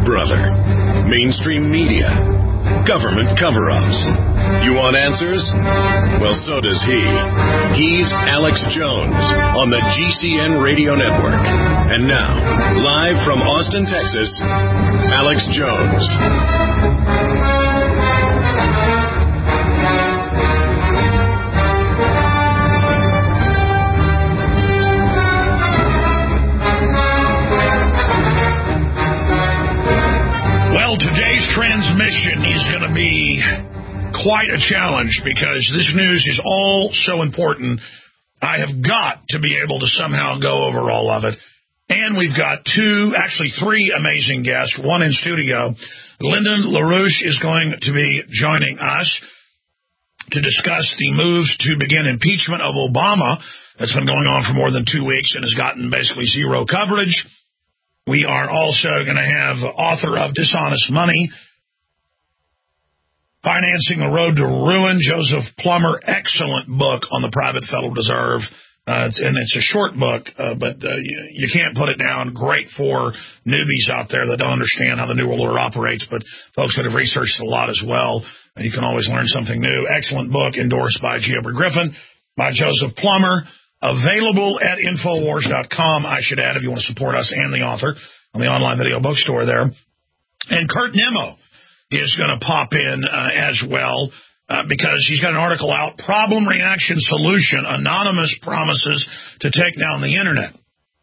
brother. Mainstream media. Government cover-ups. You want answers? Well, so does he. He's Alex Jones on the GCN Radio Network. And now, live from Austin, Texas, Alex Jones. Well, today's transmission is going to be quite a challenge because this news is all so important. I have got to be able to somehow go over all of it. And we've got three amazing guests, one in studio. Lyndon LaRouche is going to be joining us to discuss the moves to begin impeachment of Obama. That's been going on for more than 2 weeks and has gotten basically zero coverage. We are also going to have author of Dishonest Money, Financing the Road to Ruin, Joseph Plummer. Excellent book on the private Federal Reserve. It's a short book, but you can't put it down. Great for newbies out there that don't understand how the New World Order operates, but folks that have researched a lot as well. You can always learn something new. Excellent book endorsed by G. Edward Griffin, by Joseph Plummer. Available at Infowars.com, I should add, if you want to support us and the author on the online video bookstore there. And Kurt Nimmo is going to pop in as well because he's got an article out, Problem, Reaction, Solution, Anonymous Promises to Take Down the Internet.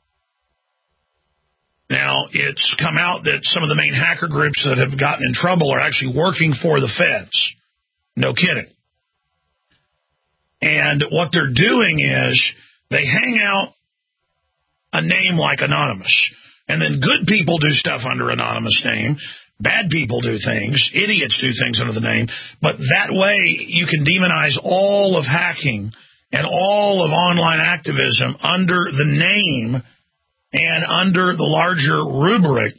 Now, it's come out that some of the main hacker groups that have gotten in trouble are actually working for the feds. No kidding. And what they're doing is they hang out a name like Anonymous. And then good people do stuff under anonymous name. Bad people do things. Idiots do things under the name. But that way you can demonize all of hacking and all of online activism under the name and under the larger rubric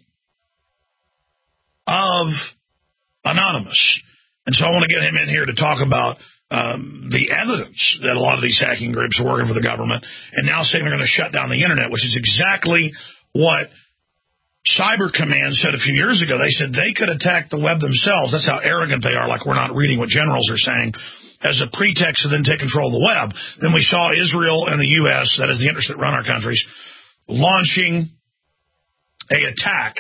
of Anonymous. And so I want to get him in here to talk about the evidence that a lot of these hacking groups are working for the government and now saying they're going to shut down the internet, which is exactly what Cyber Command said a few years ago. They said they could attack the web themselves. That's how arrogant they are, like we're not reading what generals are saying, as a pretext to then take control of the web. Then we saw Israel and the U.S., that is the interests that run our countries, launching an attack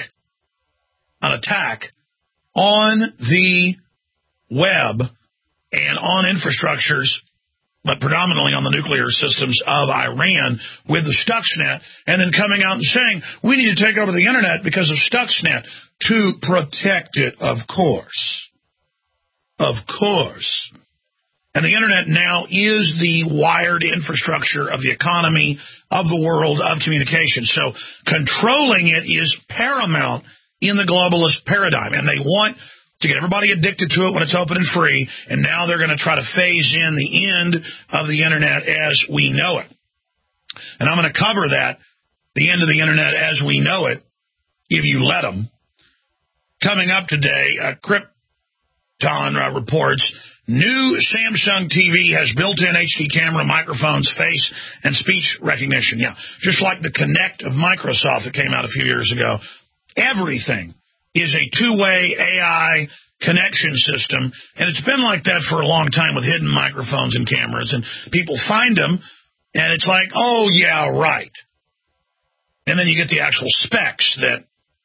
on the web and on infrastructures, but predominantly on the nuclear systems of Iran with the Stuxnet, and then coming out and saying, we need to take over the internet because of Stuxnet to protect it, of course. Of course. And the internet now is the wired infrastructure of the economy, of the world, of communication. So controlling it is paramount in the globalist paradigm, and they want to get everybody addicted to it when it's open and free, and now they're going to try to phase in the end of the internet as we know it. And I'm going to cover that, the end of the internet as we know it, if you let them. Coming up today, Krypton reports, new Samsung TV has built-in HD camera, microphones, face, and speech recognition. Yeah, just like the Kinect of Microsoft that came out a few years ago. Everything is a two-way AI connection system, and it's been like that for a long time with hidden microphones and cameras, and people find them, and it's like, oh, yeah, right. And then you get the actual specs that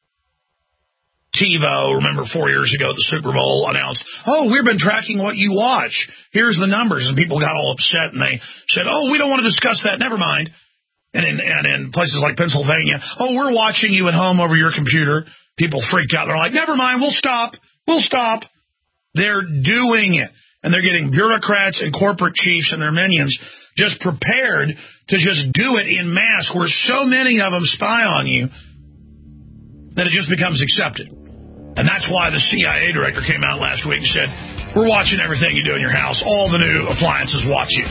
TiVo, remember 4 years ago, the Super Bowl announced, oh, we've been tracking what you watch. Here's the numbers, and people got all upset, and they said, oh, we don't want to discuss that, never mind. And in places like Pennsylvania, oh, we're watching you at home over your computer. People freaked out. They're like, never mind, we'll stop. We'll stop. They're doing it. And they're getting bureaucrats and corporate chiefs and their minions just prepared to just do it in mass, where so many of them spy on you that it just becomes accepted. And that's why the CIA director came out last week and said, we're watching everything you do in your house. All the new appliances watch you.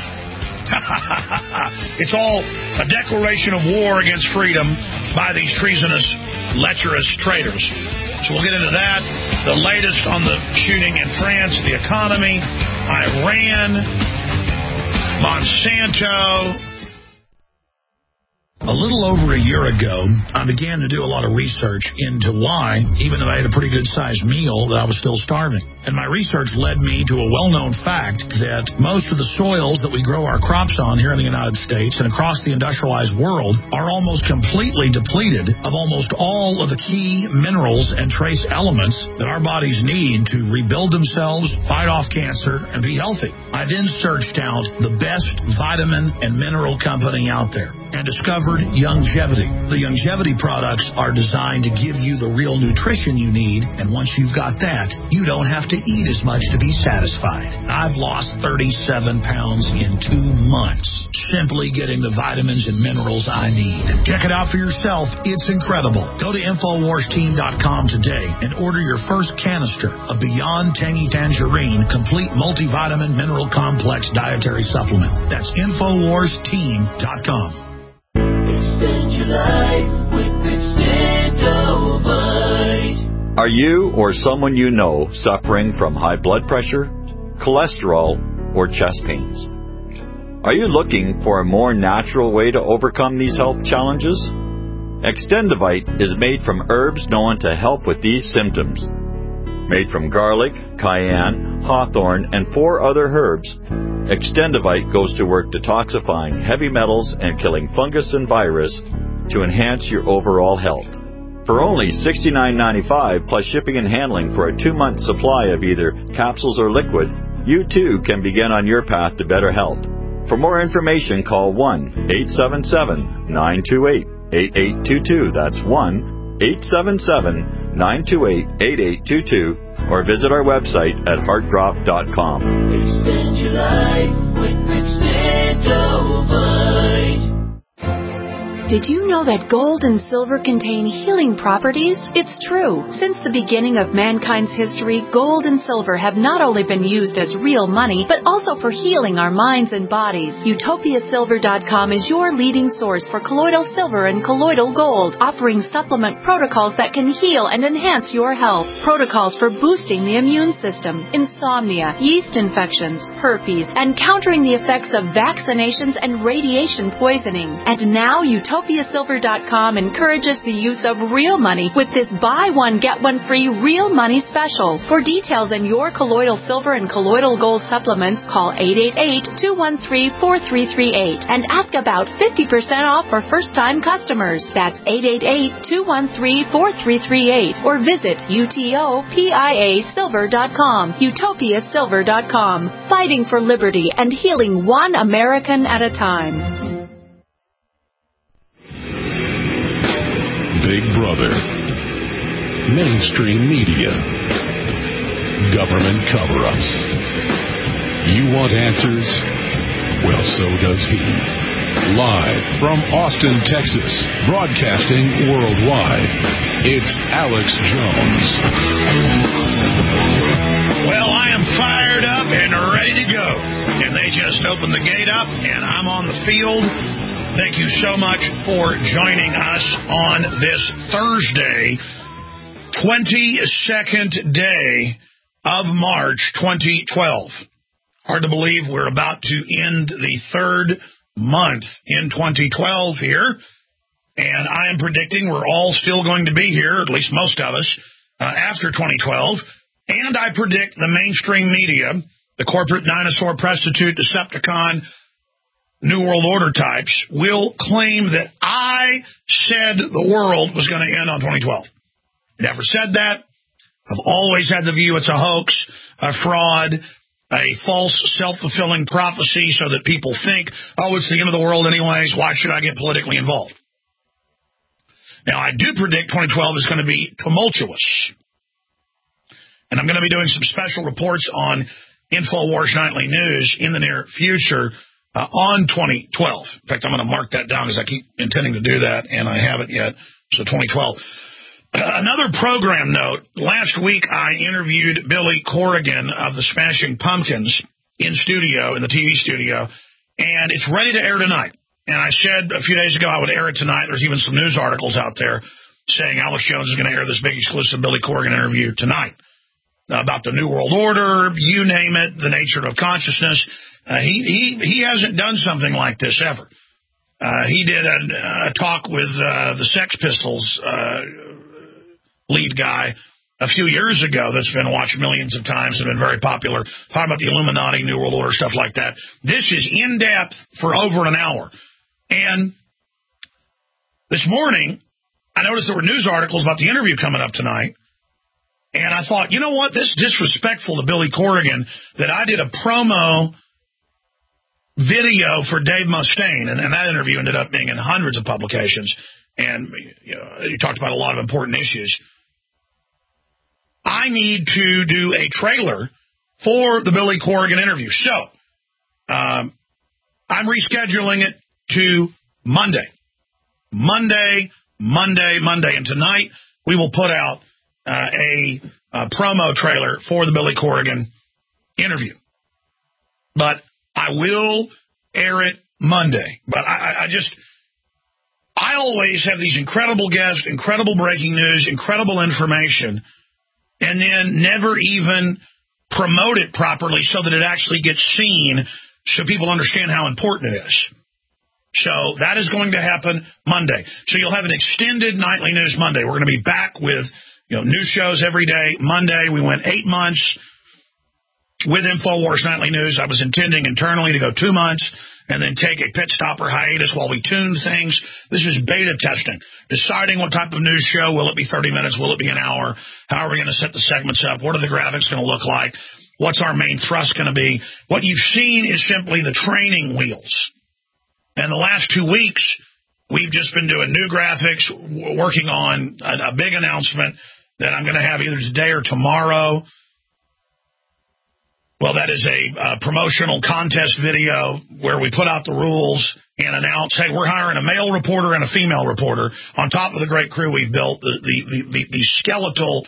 It's all a declaration of war against freedom by these treasonous, lecherous traitors. So we'll get into that, the latest on the shooting in France, the economy, Iran, Monsanto, A little over a year ago, I began to do a lot of research into why, even though I had a pretty good-sized meal, that I was still starving. And my research led me to a well-known fact that most of the soils that we grow our crops on here in the United States and across the industrialized world are almost completely depleted of almost all of the key minerals and trace elements that our bodies need to rebuild themselves, fight off cancer, and be healthy. I then searched out the best vitamin and mineral company out there and discovered Youngevity. The Youngevity products are designed to give you the real nutrition you need, and once you've got that, you don't have to eat as much to be satisfied. I've lost 37 pounds in 2 months, simply getting the vitamins and minerals I need. Check it out for yourself. It's incredible. Go to InfoWarsTeam.com today and order your first canister of Beyond Tangy Tangerine Complete Multivitamin Mineral Complex Dietary Supplement. That's InfoWarsTeam.com. Extend your life with Extendovite. Are you or someone you know suffering from high blood pressure, cholesterol, or chest pains? Are you looking for a more natural way to overcome these health challenges? Extendovite is made from herbs known to help with these symptoms. Made from garlic, cayenne, hawthorn, and 4 other herbs, Extendovite goes to work detoxifying heavy metals and killing fungus and virus to enhance your overall health. For only $69.95 plus shipping and handling for a 2-month supply of either capsules or liquid, you too can begin on your path to better health. For more information, call 1-877-928-8822. That's 1-877-928-8822. Or visit our website at heartdrop.com. Extend your life with Extendovite. Did you know that gold and silver contain healing properties? It's true. Since the beginning of mankind's history, gold and silver have not only been used as real money, but also for healing our minds and bodies. UtopiaSilver.com is your leading source for colloidal silver and colloidal gold, offering supplement protocols that can heal and enhance your health. Protocols for boosting the immune system, insomnia, yeast infections, herpes, and countering the effects of vaccinations and radiation poisoning. And now UtopiaSilver.com encourages the use of real money with this buy one, get one free real money special. For details on your colloidal silver and colloidal gold supplements, call 888-213-4338 and ask about 50% off for first-time customers. That's 888-213-4338 or visit UTOPIASilver.com. UtopiaSilver.com. Fighting for liberty and healing one American at a time. Big Brother, mainstream media, government cover-ups. You want answers? Well, so does he. Live from Austin, Texas, broadcasting worldwide, it's Alex Jones. Well, I am fired up and ready to go. And they just opened the gate up, and I'm on the field. Thank you so much for joining us on this Thursday, 22nd day of March 2012. Hard to believe we're about to end the 3rd month in 2012 here, and I am predicting we're all still going to be here, at least most of us, after 2012, and I predict the mainstream media, the corporate dinosaur, prostitute, Decepticon, New World Order types will claim that I said the world was going to end on 2012. Never said that. I've always had the view it's a hoax, a fraud, a false self-fulfilling prophecy so that people think, oh, it's the end of the world anyways, why should I get politically involved? Now, I do predict 2012 is going to be tumultuous. And I'm going to be doing some special reports on InfoWars Nightly News in the near future on 2012. In fact, I'm going to mark that down because I keep intending to do that, and I haven't yet. So 2012. Another program note. Last week, I interviewed Billy Corrigan of the Smashing Pumpkins in the TV studio, and it's ready to air tonight. And I said a few days ago I would air it tonight. There's even some news articles out there saying Alex Jones is going to air this big exclusive Billy Corrigan interview tonight about the New World Order, you name it, the nature of consciousness. He hasn't done something like this ever. He did a talk with the Sex Pistols lead guy a few years ago that's been watched millions of times and been very popular, talking about the Illuminati, New World Order, stuff like that. This is in-depth for over an hour. And this morning, I noticed there were news articles about the interview coming up tonight. And I thought, you know what? This is disrespectful to Billy Corrigan that I did a promo video for Dave Mustaine, and that interview ended up being in hundreds of publications. And he talked about a lot of important issues. I need to do a trailer for the Billy Corrigan interview. So, I'm rescheduling it to Monday. Monday. And tonight, we will put out a promo trailer for the Billy Corrigan interview. But I will air it Monday. But I always have these incredible guests, incredible breaking news, incredible information, and then never even promote it properly so that it actually gets seen so people understand how important it is. So that is going to happen Monday. So you'll have an extended Nightly News Monday. We're going to be back with news shows every day. Monday, we went 8 months with InfoWars Nightly News. I was intending internally to go 2 months and then take a pit stop or hiatus while we tune things. This is beta testing, deciding what type of news show. Will it be 30 minutes? Will it be an hour? How are we going to set the segments up? What are the graphics going to look like? What's our main thrust going to be? What you've seen is simply the training wheels. And the last 2 weeks, we've just been doing new graphics, working on a big announcement that I'm going to have either today or tomorrow. Well, that is a promotional contest video where we put out the rules and announce, hey, we're hiring a male reporter and a female reporter on top of the great crew we've built, the skeletal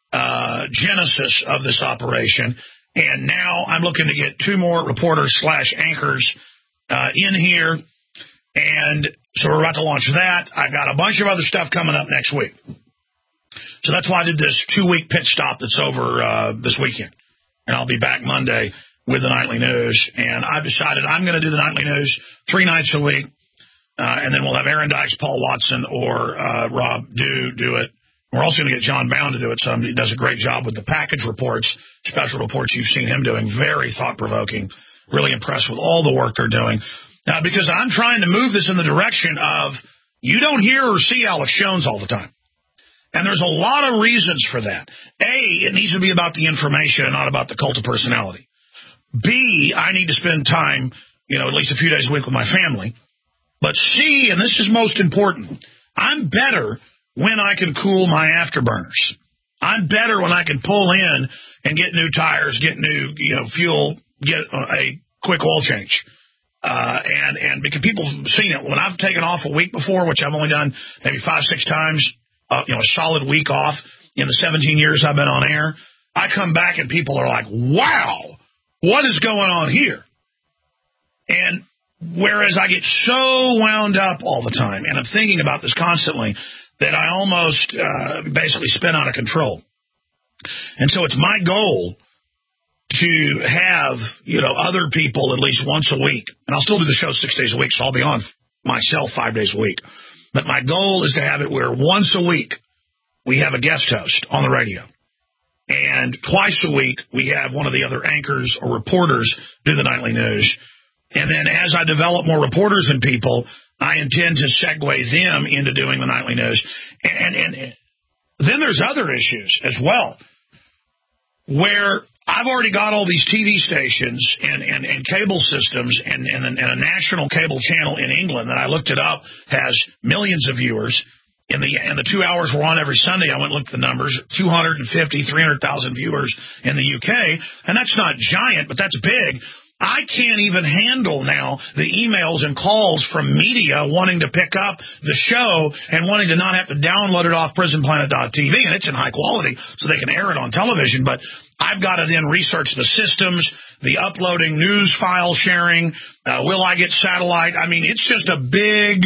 genesis of this operation. And now I'm looking to get 2 more reporters / anchors in here. And so we're about to launch that. I've got a bunch of other stuff coming up next week. So that's why I did this 2-week pit stop that's over this weekend. And I'll be back Monday with the Nightly News. And I've decided I'm going to do the Nightly News 3 nights a week. And then we'll have Aaron Dykes, Paul Watson, or Rob do it. We're also going to get John Bound to do it. He does a great job with the package reports, special reports you've seen him doing. Very thought-provoking. Really impressed with all the work they're doing. Because I'm trying to move this in the direction of you don't hear or see Alex Jones all the time. And there's a lot of reasons for that. A, it needs to be about the information and not about the cult of personality. B, I need to spend time, at least a few days a week with my family. But C, and this is most important, I'm better when I can cool my afterburners. I'm better when I can pull in and get new tires, get new, fuel, get a quick oil change. And because people have seen it. When I've taken off a week before, which I've only done maybe 5-6 times, a solid week off in the 17 years I've been on air, I come back and people are like, wow, what is going on here? And whereas I get so wound up all the time, and I'm thinking about this constantly, that I almost basically spin out of control. And so it's my goal to have, other people at least once a week. And I'll still do the show 6 days a week, so I'll be on myself 5 days a week. But my goal is to have it where once a week we have a guest host on the radio. And twice a week we have one of the other anchors or reporters do the Nightly News. And then as I develop more reporters and people, I intend to segue them into doing the Nightly News. And then there's other issues as well, where I've already got all these TV stations and cable systems and a national cable channel in England that I looked it up has millions of viewers. In the 2 hours we're on every Sunday, I went and looked at the numbers, 250, 300,000 viewers in the UK. And that's not giant, but that's big. I can't even handle now the emails and calls from media wanting to pick up the show and wanting to not have to download it off prisonplanet.tv, and it's in high quality so they can air it on television, but I've got to then research the systems, the uploading, news file sharing, will I get satellite? I mean, it's just a big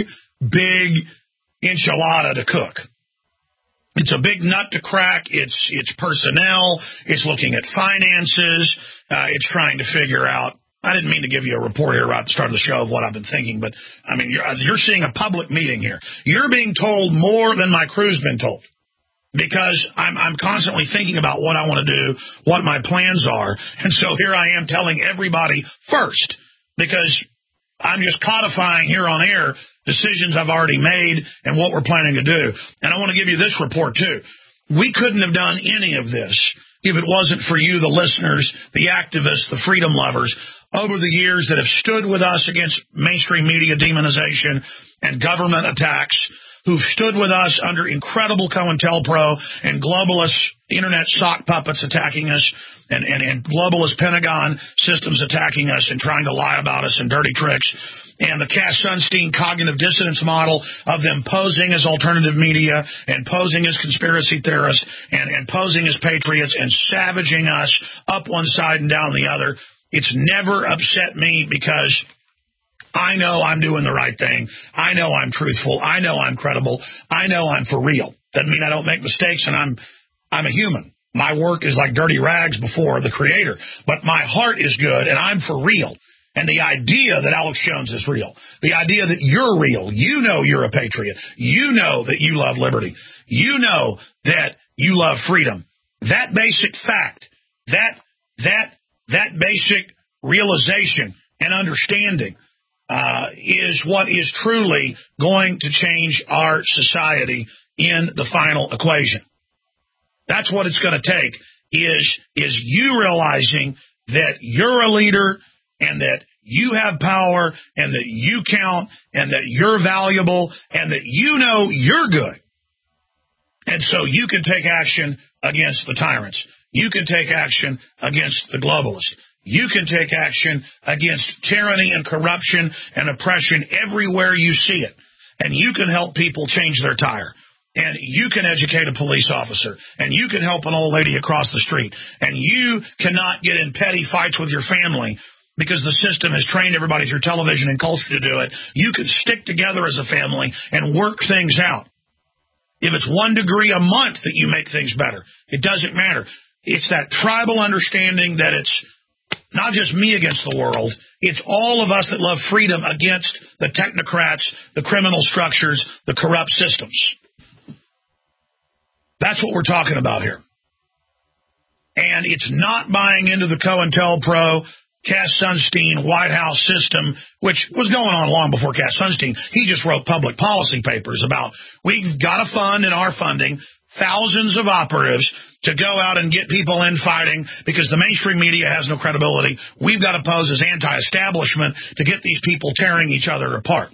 enchilada to cook. It's a big nut to crack. It's personnel. It's looking at finances. It's trying to figure out I didn't mean to give you a report here right at the start of the show of what I've been thinking, but, I mean, you're seeing a public meeting here. You're being told more than my crew's been told, because I'm constantly thinking about what I want to do, what my plans are, and so here I am telling everybody first, because I'm just codifying here on air decisions I've already made and what we're planning to do. And I want to give you this report, too. We couldn't have done any of this if it wasn't for you, the listeners, the activists, the freedom lovers, over the years that have stood with us against mainstream media demonization and government attacks, who've stood with us under incredible COINTELPRO and globalist internet sock puppets attacking us, and globalist Pentagon systems attacking us and trying to lie about us and dirty tricks, and the Cass Sunstein cognitive dissonance model of them posing as alternative media and posing as conspiracy theorists and posing as patriots and savaging us up one side and down the other. It's never upset me, because I know I'm doing the right thing. I know I'm truthful. I know I'm credible. I know I'm for real. Doesn't mean I don't make mistakes, and I'm a human. My work is like dirty rags before the Creator. But my heart is good, and I'm for real. And the idea that Alex Jones is real, the idea that you're real, you know you're a patriot, you know that you love liberty, you know that you love freedom, that basic fact, that basic realization and understanding is what is truly going to change our society in the final equation. That's what it's going to take, is you realizing that you're a leader and that you have power and that you count and that you're valuable and that you know you're good. And so you can take action against the tyrants. You can take action against the globalists. You can take action against tyranny and corruption and oppression everywhere you see it. And you can help people change their tire. And you can educate a police officer. And you can help an old lady across the street. And you cannot get in petty fights with your family because the system has trained everybody through television and culture to do it. You can stick together as a family and work things out. If it's 1 degree a month that you make things better, it doesn't matter. It's that tribal understanding that it's not just me against the world. It's all of us that love freedom against the technocrats, the criminal structures, the corrupt systems. That's what we're talking about here. And it's not buying into the COINTELPRO, Cass Sunstein White House system, which was going on long before Cass Sunstein. He just wrote public policy papers about, we've got to fund in our funding thousands of operatives to go out and get people in fighting because the mainstream media has no credibility. We've got to pose as anti-establishment to get these people tearing each other apart.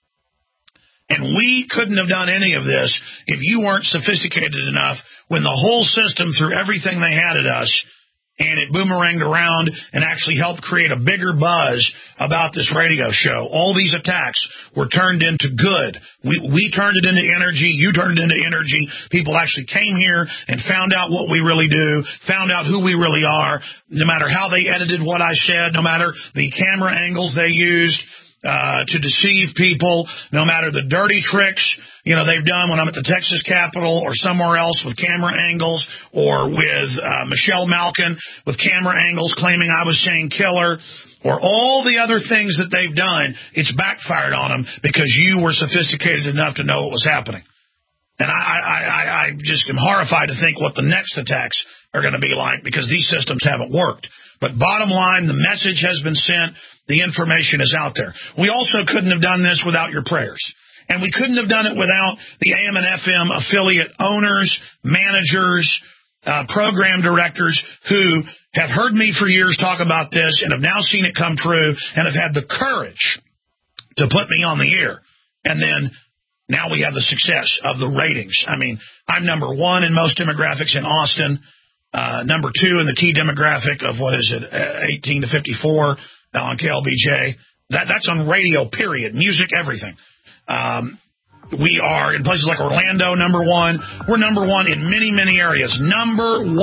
And we couldn't have done any of this if you weren't sophisticated enough when the whole system threw everything they had at us and it boomeranged around and actually helped create a bigger buzz about this radio show. All these attacks were turned into good. We turned it into energy. You turned it into energy. People actually came here and found out what we really do, found out who we really are, no matter how they edited what I said, no matter the camera angles they used to deceive people, no matter the dirty tricks they've done when I'm at the Texas Capitol or somewhere else with camera angles, or with Michelle Malkin with camera angles claiming I was saying killer, or all the other things that they've done. It's backfired on them because you were sophisticated enough to know what was happening. And I just am horrified to think what the next attacks are going to be like, because these systems haven't worked. But bottom line, the message has been sent. The information is out there. We also couldn't have done this without your prayers. And we couldn't have done it without the AM and FM affiliate owners, managers, program directors who have heard me for years talk about this and have now seen it come true and have had the courage to put me on the air. And then now we have the success of the ratings. I mean, I'm number 1 in most demographics in Austin, number 2 in the key demographic of 18 to 54 on KLBJ. That's on radio, period. Music, everything. We are in places like Orlando, number 1. We're number 1 in many, many areas. Number 1.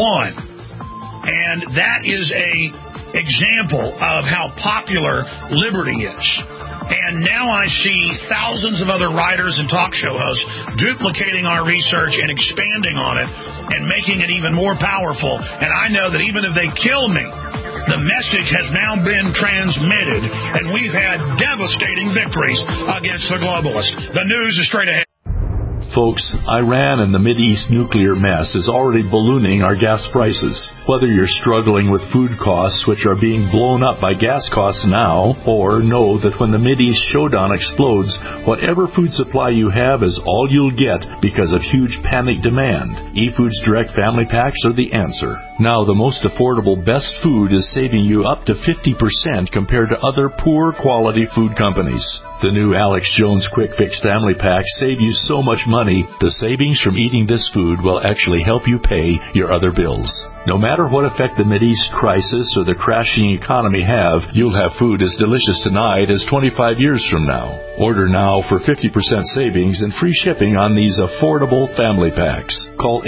And that is a example of how popular liberty is. And now I see thousands of other writers and talk show hosts duplicating our research and expanding on it and making it even more powerful. And I know that even if they kill me, The message has now been transmitted, and we've had devastating victories against the globalists. The news is straight ahead. Folks, Iran and the Mideast nuclear mess is already ballooning our gas prices. Whether you're struggling with food costs, which are being blown up by gas costs now, or know that when the Mideast showdown explodes, whatever food supply you have is all you'll get because of huge panic demand, eFoods Direct Family Packs are the answer. Now, the most affordable best food is saving you up to 50% compared to other poor quality food companies. The new Alex Jones Quick Fix Family Packs save you so much money, the savings from eating this food will actually help you pay your other bills. No matter what effect the Mideast crisis or the crashing economy have, you'll have food as delicious tonight as 25 years from now. Order now for 50% savings and free shipping on these affordable family packs. Call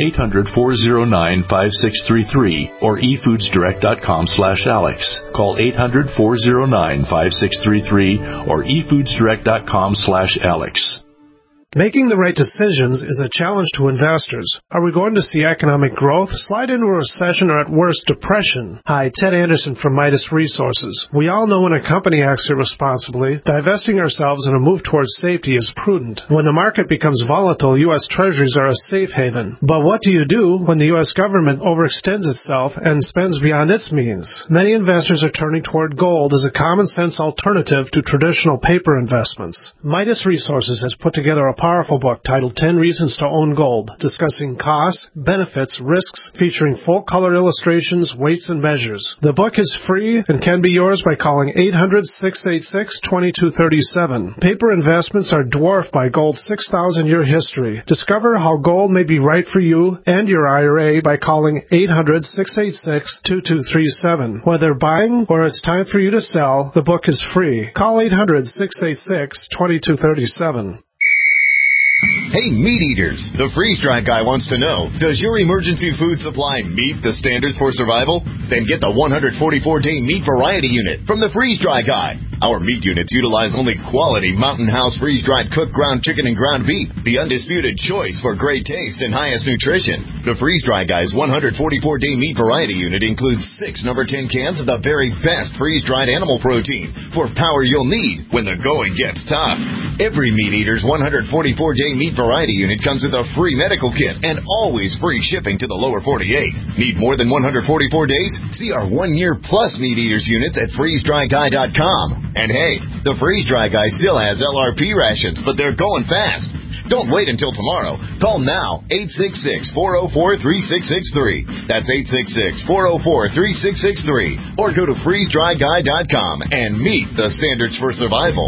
800-409-5633 or efoodsdirect.com/Alex. Call 800-409-5633 or efoodsdirect.com/Alex. Making the right decisions is a challenge to investors. Are we going to see economic growth, slide into a recession, or at worst, depression? Hi, Ted Anderson from Midas Resources. We all know when a company acts irresponsibly, divesting ourselves in a move towards safety is prudent. When the market becomes volatile, U.S. Treasuries are a safe haven. But what do you do when the U.S. government overextends itself and spends beyond its means? Many investors are turning toward gold as a common-sense alternative to traditional paper investments. Midas Resources has put together a powerful book titled 10 Reasons to Own Gold, discussing costs, benefits, risks, featuring full-color illustrations, weights, and measures. The book is free and can be yours by calling 800-686-2237. Paper investments are dwarfed by gold's 6,000-year history. Discover how gold may be right for you and your IRA by calling 800-686-2237. Whether buying or it's time for you to sell, the book is free. Call 800-686-2237. Hey, meat eaters! The Freeze Dry Guy wants to know, does your emergency food supply meet the standards for survival? Then get the 144-day meat variety unit from the Freeze Dry Guy. Our meat units utilize only quality Mountain House freeze-dried cooked ground chicken and ground beef, the undisputed choice for great taste and highest nutrition. The Freeze Dry Guy's 144-day meat variety unit includes 6 number 10 cans of the very best freeze-dried animal protein for power you'll need when the going gets tough. Every meat eater's 144-day meat variety unit comes with a free medical kit and always free shipping to the lower 48. Need more than 144 days? See our 1-year plus meat eaters units at freezedryguy.com. And hey, the Freeze Dry Guy still has LRP rations, but they're going fast. Don't wait until tomorrow. Call now, 866-404-3663. That's 866-404-3663. Or go to freezedryguy.com and meet the standards for survival.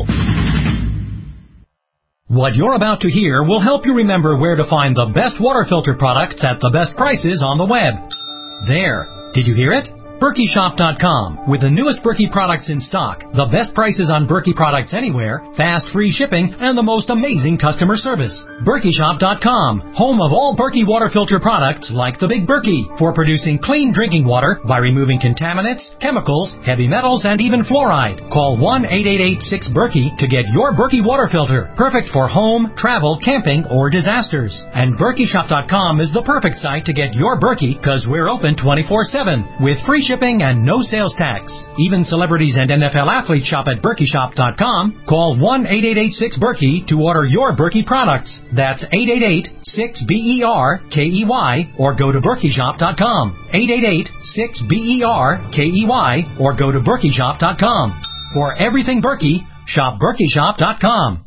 What you're about to hear will help you remember where to find the best water filter products at the best prices on the web. There. Did you hear it? BerkeyShop.com. With the newest Berkey products in stock, the best prices on Berkey products anywhere, fast free shipping, and the most amazing customer service. BerkeyShop.com. Home of all Berkey water filter products like the Big Berkey for producing clean drinking water by removing contaminants, chemicals, heavy metals, and even fluoride. Call 1-888-6-BERKEY to get your Berkey water filter. Perfect for home, travel, camping, or disasters. And BerkeyShop.com is the perfect site to get your Berkey because we're open 24/7 with free shipping and no sales tax. Even celebrities and NFL athletes shop at BerkeyShop.com. Call 1-888-6-BERKEY to order your Berkey products. That's 888-6-BERKEY or go to BerkeyShop.com. 888-6-BERKEY or go to BerkeyShop.com. For everything Berkey, shop BerkeyShop.com.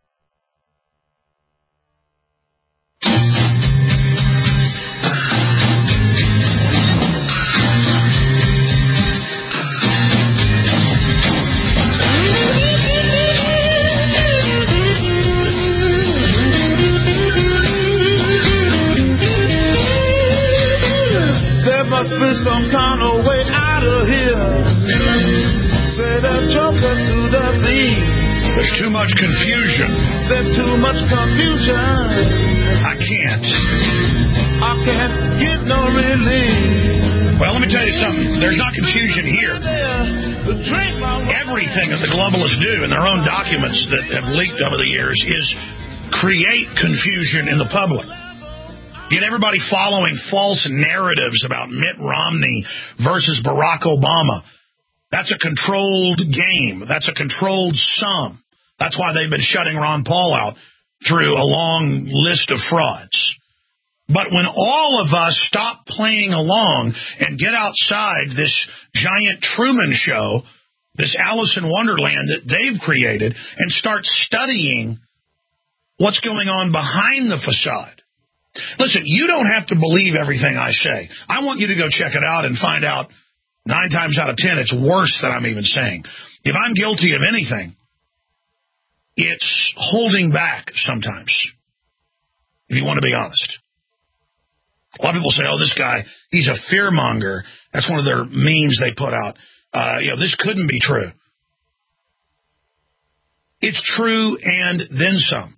Must be some kind of way out of here. Say the joker to the thief. There's too much confusion. There's too much confusion. I can't get no relief. Well, let me tell you something. There's not confusion here. Everything that the globalists do in their own documents that have leaked over the years is create confusion in the public. Get everybody following false narratives about Mitt Romney versus Barack Obama. That's a controlled game. That's a controlled sum. That's why they've been shutting Ron Paul out through a long list of frauds. But when all of us stop playing along and get outside this giant Truman Show, this Alice in Wonderland that they've created, and start studying what's going on behind the facade. Listen, you don't have to believe everything I say. I want you to go check it out and find out 9 times out of 10 it's worse than I'm even saying. If I'm guilty of anything, it's holding back sometimes, if you want to be honest. A lot of people say, oh, this guy, he's a fearmonger. That's one of their memes they put out. This couldn't be true. It's true and then some.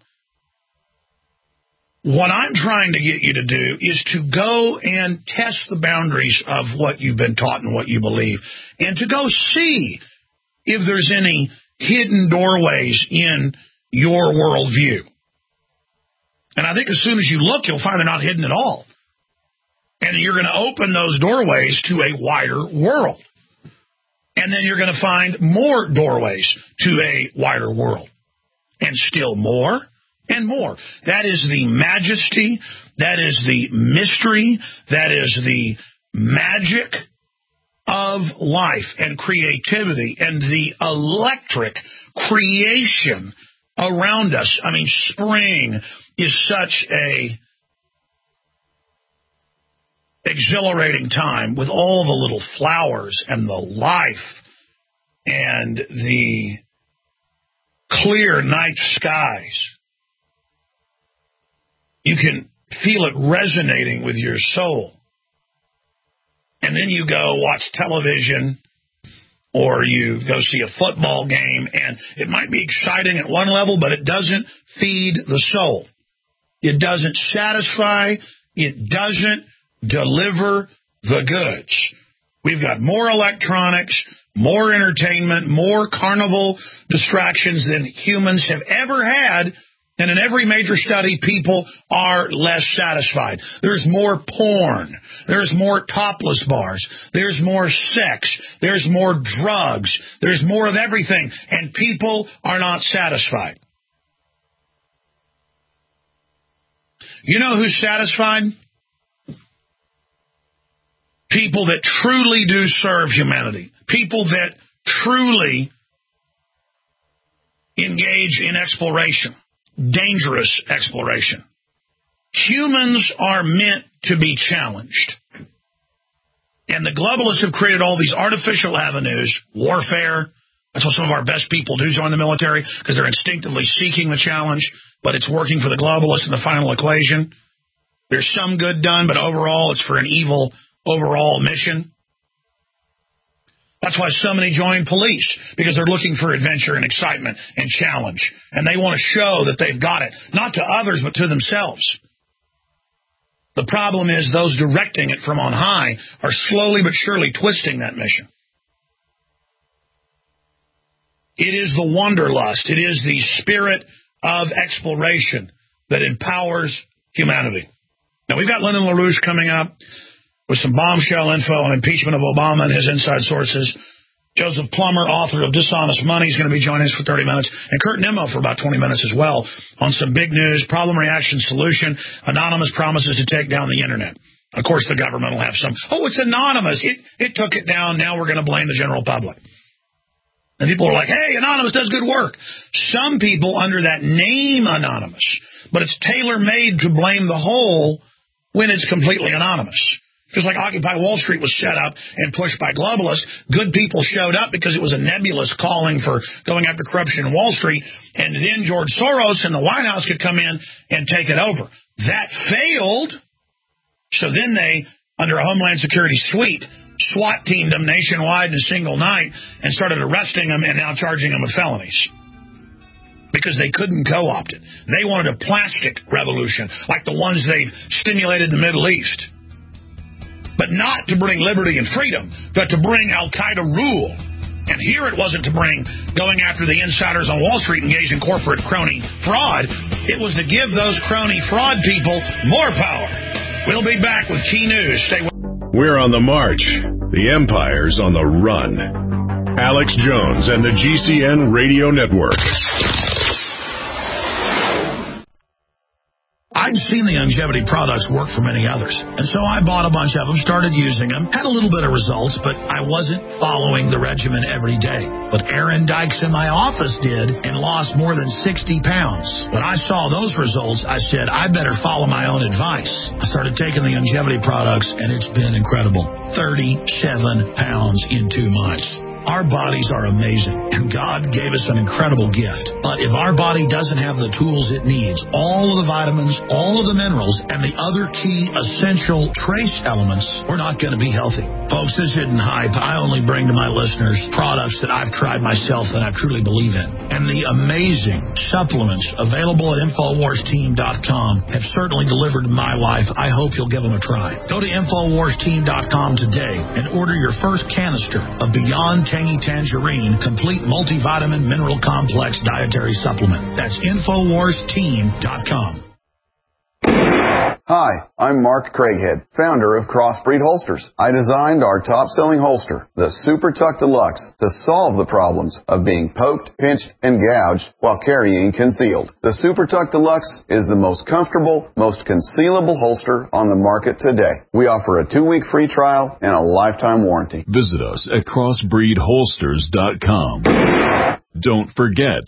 What I'm trying to get you to do is to go and test the boundaries of what you've been taught and what you believe, and to go see if there's any hidden doorways in your worldview. And I think as soon as you look, you'll find they're not hidden at all. And you're going to open those doorways to a wider world. And then you're going to find more doorways to a wider world. And still more and more. That is the majesty. That is the mystery. That is the magic of life and creativity and the electric creation around us. I mean, spring is such a exhilarating time with all the little flowers and the life and the clear night skies. You can feel it resonating with your soul. And then you go watch television or you go see a football game, and it might be exciting at one level, but it doesn't feed the soul. It doesn't satisfy. It doesn't deliver the goods. We've got more electronics, more entertainment, more carnival distractions than humans have ever had. And in every major study, people are less satisfied. There's more porn. There's more topless bars. There's more sex. There's more drugs. There's more of everything. And people are not satisfied. You know who's satisfied? People that truly do serve humanity. People that truly engage in exploration. Dangerous exploration. Humans are meant to be challenged. And the globalists have created all these artificial avenues, warfare. That's what some of our best people do, join the military, because they're instinctively seeking the challenge, but it's working for the globalists in the final equation. There's some good done, but overall it's for an evil overall mission. That's why so many join police, because they're looking for adventure and excitement and challenge. And they want to show that they've got it, not to others, but to themselves. The problem is those directing it from on high are slowly but surely twisting that mission. It is the wanderlust. It is the spirit of exploration that empowers humanity. Now, we've got Lyndon LaRouche coming up with some bombshell info on impeachment of Obama and his inside sources. Joseph Plummer, author of Dishonest Money, is going to be joining us for 30 minutes. And Kurt Nimmo for about 20 minutes as well on some big news, problem, reaction, solution. Anonymous promises to take down the Internet. Of course, the government will have some, it's anonymous. It took it down. Now we're going to blame the general public. And people are like, hey, Anonymous does good work. Some people under that name Anonymous. But it's tailor-made to blame the whole when it's completely anonymous. Just like Occupy Wall Street was set up and pushed by globalists, good people showed up because it was a nebulous calling for going after corruption in Wall Street, and then George Soros and the White House could come in and take it over. That failed, so then they, under a Homeland Security sweep, SWAT teamed them nationwide in a single night and started arresting them and now charging them with felonies. Because they couldn't co-opt it. They wanted a plastic revolution, like the ones they've stimulated in the Middle East. But not to bring liberty and freedom, but to bring Al-Qaeda rule. And here it wasn't to bring going after the insiders on Wall Street engaged in corporate crony fraud. It was to give those crony fraud people more power. We'll be back with key news. Stay with. We're on the march. The empire's on the run. Alex Jones and the GCN Radio Network. I'd seen the longevity products work for many others, and so I bought a bunch of them, started using them, had a little bit of results, but I wasn't following the regimen every day. But Aaron Dykes in my office did and lost more than 60 pounds. When I saw those results, I said, I better follow my own advice. I started taking the longevity products, and it's been incredible. 37 pounds in 2 months. Our bodies are amazing, and God gave us an incredible gift. But if our body doesn't have the tools it needs, all of the vitamins, all of the minerals, and the other key essential trace elements, we're not going to be healthy. Folks, this isn't hype. I only bring to my listeners products that I've tried myself that I truly believe in. And the amazing supplements available at InfoWarsTeam.com have certainly delivered in my life. I hope you'll give them a try. Go to InfoWarsTeam.com today and order your first canister of Beyond Tangy Tangerine Complete Multivitamin Mineral Complex Dietary Supplement. That's InfoWarsTeam.com. Hi, I'm Mark Craighead, founder of Crossbreed Holsters. I designed our top-selling holster, the Super Tuck Deluxe, to solve the problems of being poked, pinched, and gouged while carrying concealed. The Super Tuck Deluxe is the most comfortable, most concealable holster on the market today. We offer a 2-week free trial and a lifetime warranty. Visit us at crossbreedholsters.com. Don't forget,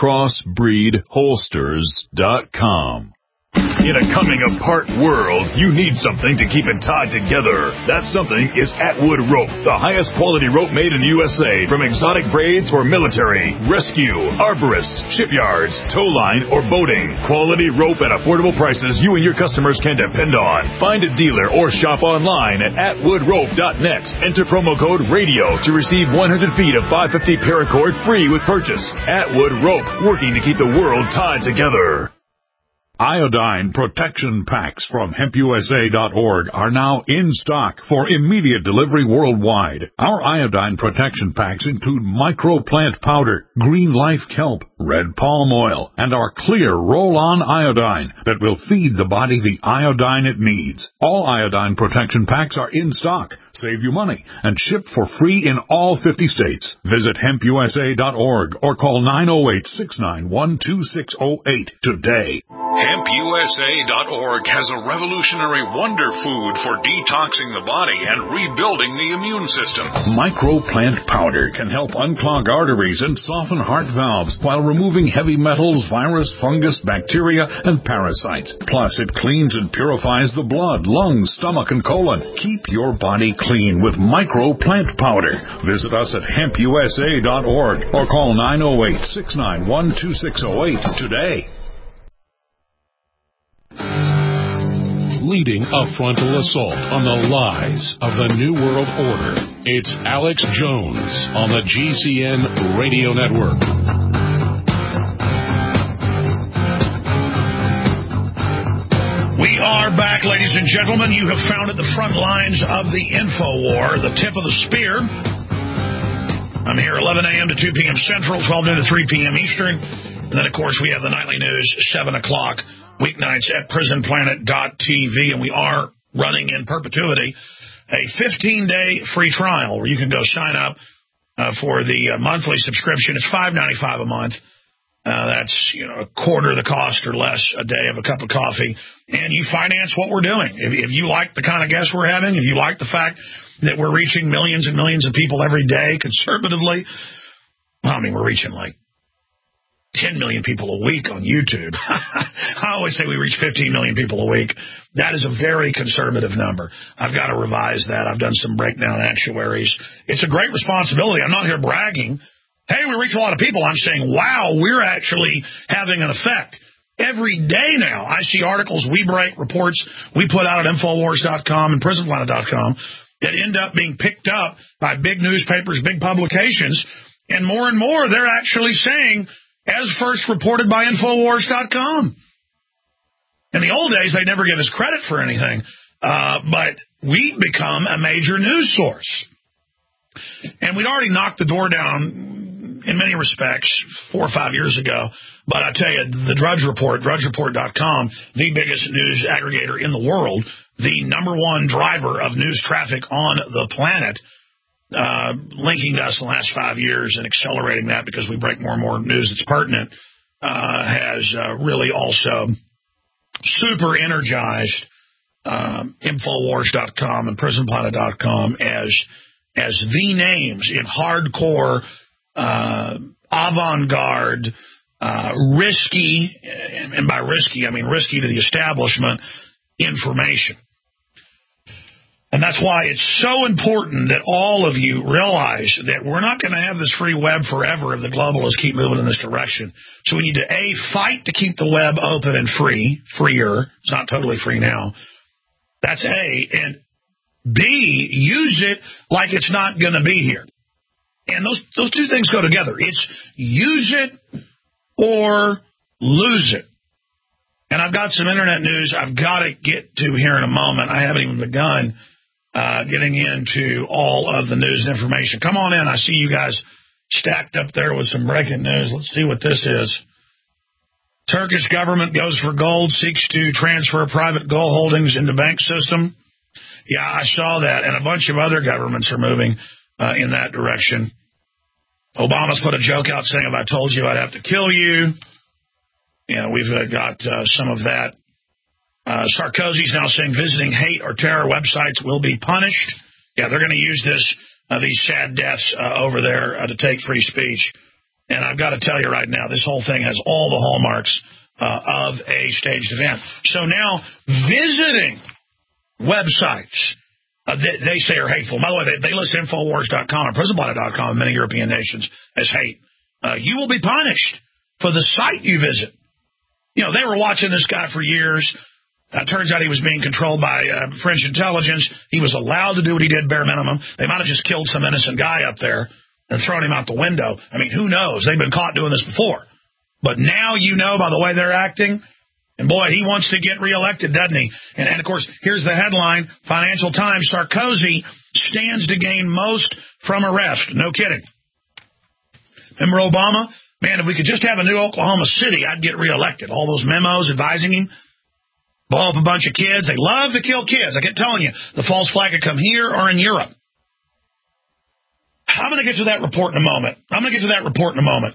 crossbreedholsters.com. In a coming-apart world, you need something to keep it tied together. That something is Atwood Rope, the highest quality rope made in the USA, from exotic braids for military, rescue, arborists, shipyards, tow line, or boating. Quality rope at affordable prices you and your customers can depend on. Find a dealer or shop online at atwoodrope.net. Enter promo code RADIO to receive 100 feet of 550 paracord free with purchase. Atwood Rope, working to keep the world tied together. Iodine protection packs from HempUSA.org are now in stock for immediate delivery worldwide. Our iodine protection packs include microplant powder, green life kelp, red palm oil, and our clear roll-on iodine that will feed the body the iodine it needs. All iodine protection packs are in stock, save you money, and shipped for free in all 50 states. Visit HempUSA.org or call 908-691-2608 today. HempUSA.org has a revolutionary wonder food for detoxing the body and rebuilding the immune system. Microplant powder can help unclog arteries and soften heart valves while removing heavy metals, virus, fungus, bacteria, and parasites. Plus, it cleans and purifies the blood, lungs, stomach, and colon. Keep your body clean with Microplant powder. Visit us at HempUSA.org or call 908-691-2608 today. Leading a frontal assault on the lies of the New World Order, it's Alex Jones on the GCN Radio Network. We are back, ladies and gentlemen. You have found at the front lines of the info war, the tip of the spear. I'm here 11 a.m. to 2 p.m. Central, 12 noon to 3 p.m. Eastern. And then, of course, we have the nightly news, 7 o'clock. Weeknights at prisonplanet.tv, and we are running in perpetuity a 15-day free trial where you can go sign up for the monthly subscription. It's $5.95 a month. That's a quarter the cost or less a day of a cup of coffee, and you finance what we're doing. If you like the kind of guests we're having, if you like the fact that we're reaching millions and millions of people every day conservatively, well, I mean, we're reaching like 10 million people a week on YouTube. I always say we reach 15 million people a week. That is a very conservative number. I've got to revise that. I've done some breakdown actuaries. It's a great responsibility. I'm not here bragging. Hey, we reach a lot of people. I'm saying, wow, we're actually having an effect. Every day now, I see articles we break, reports we put out at Infowars.com and PrisonPlanet.com that end up being picked up by big newspapers, big publications, and more, they're actually saying, as first reported by Infowars.com. In the old days, they never give us credit for anything, but we've become a major news source. And we'd already knocked the door down in many respects 4 or 5 years ago But I tell you, the Drudge Report, drudgereport.com, the biggest news aggregator in the world, the number one driver of news traffic on the planet, linking to us the last 5 years and accelerating that because we break more and more news that's pertinent, has really also super energized Infowars.com and PrisonPlanet.com as the names in hardcore, avant-garde, risky, and by risky, I mean risky to the establishment, information. And that's why it's so important that all of you realize that we're not going to have this free web forever if the globalists keep moving in this direction. So we need to, A, fight to keep the web open and freer. It's not totally free now. That's A. And B, use it like it's not going to be here. And those two things go together. It's use it or lose it. And I've got some internet news I've got to get to here in a moment. I haven't even begun getting into all of the news and information. Come on in. I see you guys stacked up there with some breaking news. Let's see what this is. Turkish government goes for gold, seeks to transfer private gold holdings into bank system. Yeah, I saw that, and a bunch of other governments are moving in that direction. Obama's put a joke out saying, if I told you I'd have to kill you. You know, we've got some of that. Sarkozy's now saying visiting hate or terror websites will be punished. Yeah, they're going to use these sad deaths over there to take free speech. And I've got to tell you right now, this whole thing has all the hallmarks of a staged event. So now, visiting websites they say are hateful. By the way, they list Infowars.com or PrisonPlanet.com in many European nations as hate. You will be punished for the site you visit. You know, they were watching this guy for years. Turns out he was being controlled by French intelligence. He was allowed to do what he did, bare minimum. They might have just killed some innocent guy up there and thrown him out the window. I mean, who knows? They've been caught doing this before. But now you know by the way they're acting. And boy, he wants to get reelected, doesn't he? And of course, here's the headline, Financial Times, Sarkozy stands to gain most from arrest. No kidding. Remember Obama? Man, if we could just have a new Oklahoma City, I'd get reelected. All those memos advising him. Blow up a bunch of kids. They love to kill kids. I kept telling you, the false flag could come here or in Europe. I'm going to get to that report in a moment.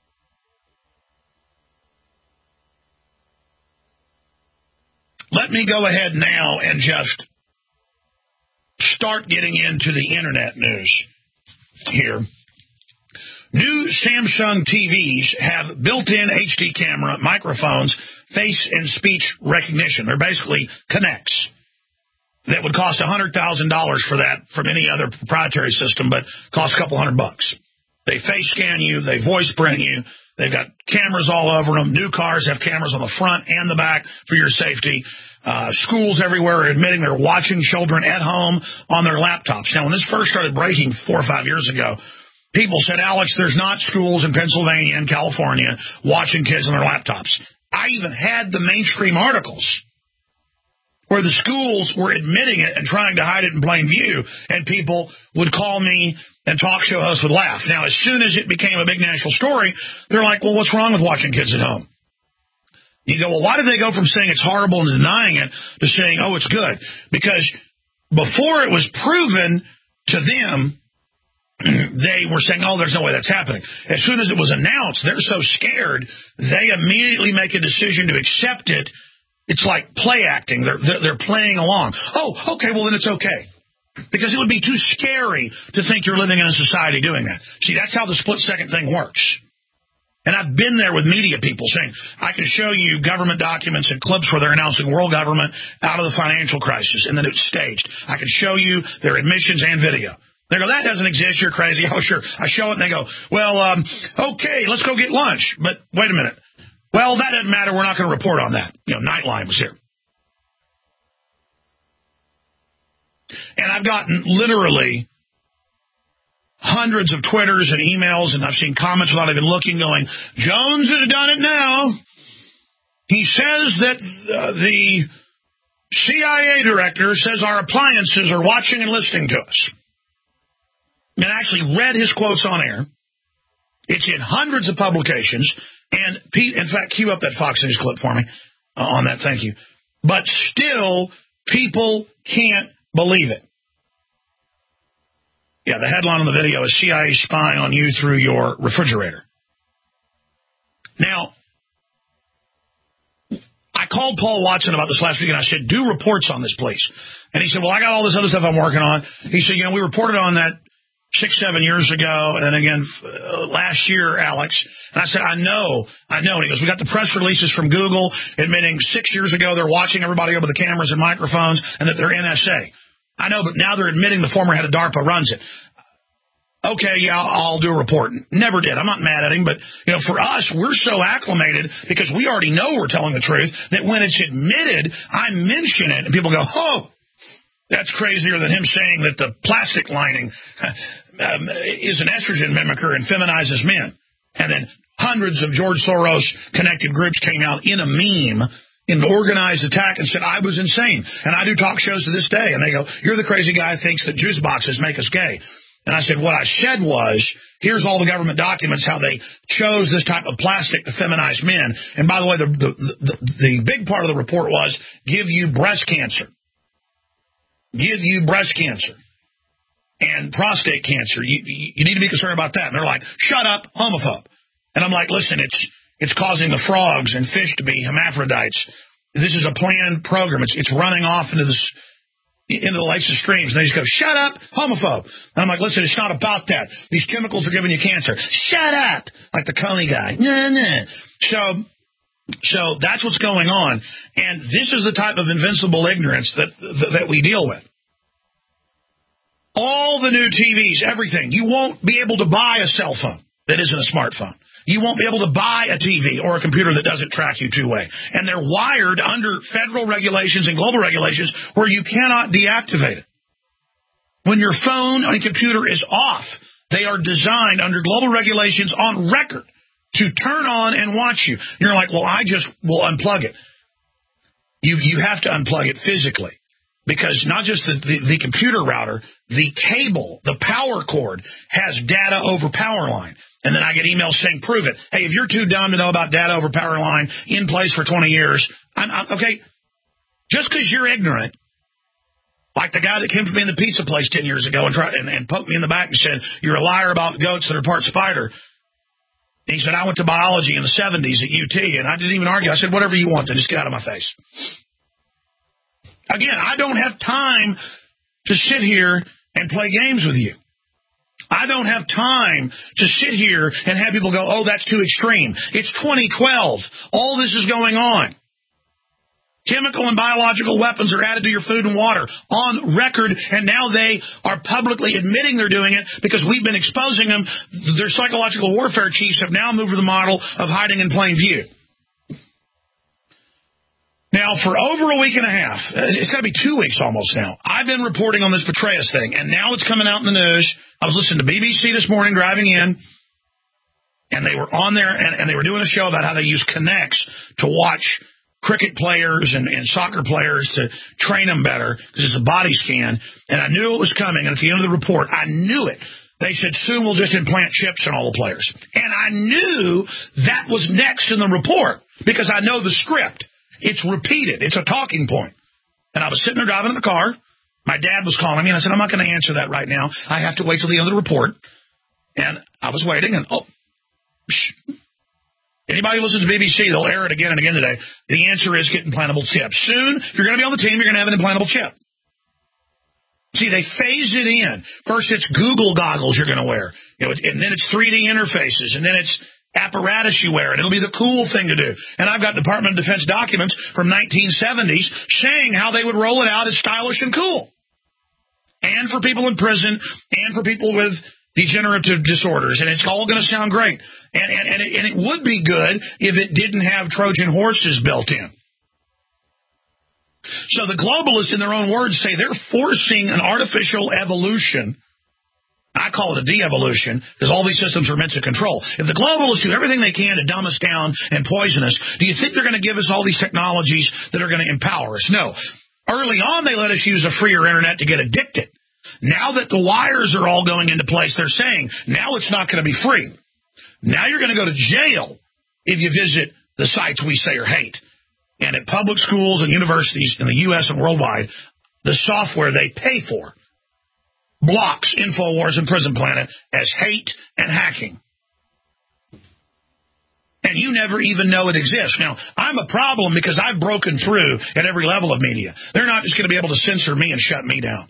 Let me go ahead now and just start getting into the internet news here. New Samsung TVs have built-in HD camera, microphones, face and speech recognition. They're basically Connects that would cost $100,000 for that from any other proprietary system, but cost a couple $100. They face scan you, they voice print you, they've got cameras all over them. New cars have cameras on the front and the back for your safety. Schools everywhere are admitting they're watching children at home on their laptops. Now, when this first started breaking 4 or 5 years ago, people said, Alex, there's not schools in Pennsylvania and California watching kids on their laptops. I even had the mainstream articles where the schools were admitting it and trying to hide it in plain view, and people would call me and talk show hosts would laugh. Now, as soon as it became a big national story, they're like, well, what's wrong with watching kids at home? You go, well, why did they go from saying it's horrible and denying it to saying, oh, it's good? Because before it was proven to them, they were saying, oh, there's no way that's happening. As soon as it was announced, they're so scared, they immediately make a decision to accept it. It's like play acting. They're playing along. Oh, okay, well, then it's okay. Because it would be too scary to think you're living in a society doing that. See, that's how the split-second thing works. And I've been there with media people saying, I can show you government documents and clips where they're announcing world government out of the financial crisis, and then it's staged. I can show you their admissions and video. They go, that doesn't exist, you're crazy. Oh, sure. I show it, and they go, well, okay, let's go get lunch. But wait a minute. Well, that doesn't matter. We're not going to report on that. You know, Nightline was here. And I've gotten literally hundreds of Twitters and emails, and I've seen comments without even looking going, Jones has done it now. He says that the CIA director says our appliances are watching and listening to us. And I actually read his quotes on air. It's in hundreds of publications. And Pete, in fact, cue up that Fox News clip for me on that. Thank you. But still, people can't believe it. Yeah, the headline on the video is CIA spying on you through your refrigerator. Now, I called Paul Watson about this last week, and I said, do reports on this, please. And he said, well, I got all this other stuff I'm working on. He said, we reported on that 6-7 years ago, and then again last year, Alex. And I said, I know. And he goes, we got the press releases from Google admitting 6 years ago they're watching everybody over the cameras and microphones and that they're NSA. I know, but now they're admitting the former head of DARPA runs it. Okay, yeah, I'll do a report. Never did. I'm not mad at him, but for us, we're so acclimated because we already know we're telling the truth that when it's admitted, I mention it, and people go, oh, that's crazier than him saying that the plastic lining is an estrogen mimicker and feminizes men. And then hundreds of George Soros-connected groups came out in a meme in an organized attack and said I was insane. And I do talk shows to this day, and they go, you're the crazy guy who thinks that juice boxes make us gay. And I said, what I said was, here's all the government documents, how they chose this type of plastic to feminize men. And by the way, the big part of the report was, give you breast cancer. Give you breast cancer and prostate cancer. You need to be concerned about that. And they're like, shut up, homophobe. And I'm like, listen, it's causing the frogs and fish to be hermaphrodites. This is a planned program. It's running off into the lakes and streams. And they just go, shut up, homophobe. And I'm like, listen, it's not about that. These chemicals are giving you cancer. Shut up, like the Coney guy. Nah, nah. So that's what's going on. And this is the type of invincible ignorance that we deal with. All the new TVs, everything. You won't be able to buy a cell phone that isn't a smartphone. You won't be able to buy a TV or a computer that doesn't track you two-way. And they're wired under federal regulations and global regulations where you cannot deactivate it. When your phone and computer is off, they are designed under global regulations on record to turn on and watch you. You're like, well, I just will unplug it. You have to unplug it physically. Because not just the computer router, the cable, the power cord has data over power line. And then I get emails saying, prove it. Hey, if you're too dumb to know about data over power line in place for 20 years, okay, just because you're ignorant, like the guy that came to me in the pizza place 10 years ago and poked me in the back and said, you're a liar about goats that are part spider. And he said, I went to biology in the 70s at UT, and I didn't even argue. I said, whatever you want, then just get out of my face. Again, I don't have time to sit here and play games with you. I don't have time to sit here and have people go, oh, that's too extreme. It's 2012. All this is going on. Chemical and biological weapons are added to your food and water on record, and now they are publicly admitting they're doing it because we've been exposing them. Their psychological warfare chiefs have now moved to the model of hiding in plain view. Now, for over a week and a half, it's got to be 2 weeks almost now, I've been reporting on this Petraeus thing, and now it's coming out in the news. I was listening to BBC this morning driving in, and they were on there, and they were doing a show about how they use Kinects to watch cricket players and soccer players to train them better, because it's a body scan, and I knew it was coming, and at the end of the report, I knew it. They said, soon we'll just implant chips in all the players. And I knew that was next in the report, because I know the script. It's repeated. It's a talking point. And I was sitting there driving in the car. My dad was calling me, and I said, I'm not going to answer that right now. I have to wait till the end of the report. And I was waiting, and anybody who listens to BBC, they'll air it again and again today. The answer is get implantable chips. Soon, if you're going to be on the team, you're going to have an implantable chip. See, they phased it in. First, it's Google goggles you're going to wear. And then it's 3D interfaces, and then it's apparatus you wear, and it'll be the cool thing to do. And I've got Department of Defense documents from 1970s saying how they would roll it out as stylish and cool. And for people in prison, and for people with degenerative disorders, and it's all going to sound great. And it would be good if it didn't have Trojan horses built in. So the globalists, in their own words, say they're forcing an artificial evolution. I call it a de-evolution, because all these systems are meant to control. If the globalists do everything they can to dumb us down and poison us, do you think they're going to give us all these technologies that are going to empower us? No. Early on, they let us use a freer internet to get addicted. Now that the wires are all going into place, they're saying, now it's not going to be free. Now you're going to go to jail if you visit the sites we say are hate. And at public schools and universities in the U.S. and worldwide, the software they pay for blocks InfoWars and Prison Planet as hate and hacking. And you never even know it exists. Now, I'm a problem because I've broken through at every level of media. They're not just going to be able to censor me and shut me down.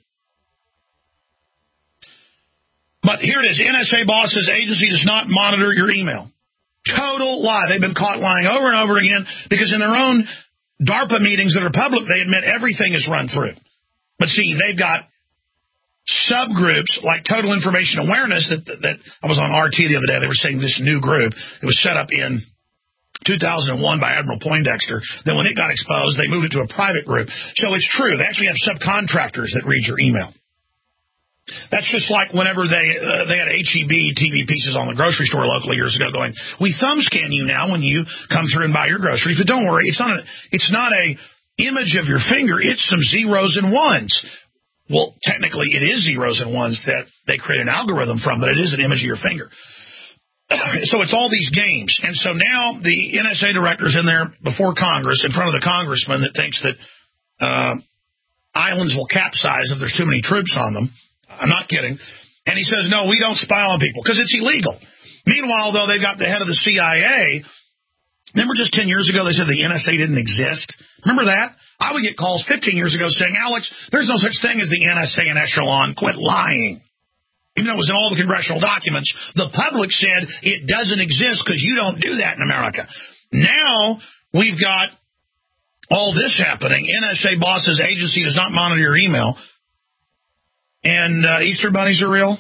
But here it is. NSA boss says agency does not monitor your email. Total lie. They've been caught lying over and over again because in their own DARPA meetings that are public, they admit everything is run through. But see, they've got subgroups like Total Information Awareness that I was on RT the other day. They were saying this new group. It was set up in 2001 by Admiral Poindexter. Then when it got exposed, they moved it to a private group. So it's true. They actually have subcontractors that read your email. That's just like whenever they had HEB TV pieces on the grocery store locally years ago going, we thumb scan you now when you come through and buy your groceries. But don't worry, it's not a image of your finger. It's some zeros and ones. Well, technically it is zeros and ones that they create an algorithm from, but it is an image of your finger. So it's all these games. And so now the NSA director's in there before Congress, in front of the congressman that thinks that islands will capsize if there's too many troops on them. I'm not kidding. And he says, no, we don't spy on people because it's illegal. Meanwhile, though, they've got the head of the CIA. Remember just 10 years ago they said the NSA didn't exist? Remember that? I would get calls 15 years ago saying, Alex, there's no such thing as the NSA in Echelon. Quit lying. Even though it was in all the congressional documents, the public said it doesn't exist because you don't do that in America. Now we've got all this happening. NSA boss's agency does not monitor your email. And Easter bunnies are real.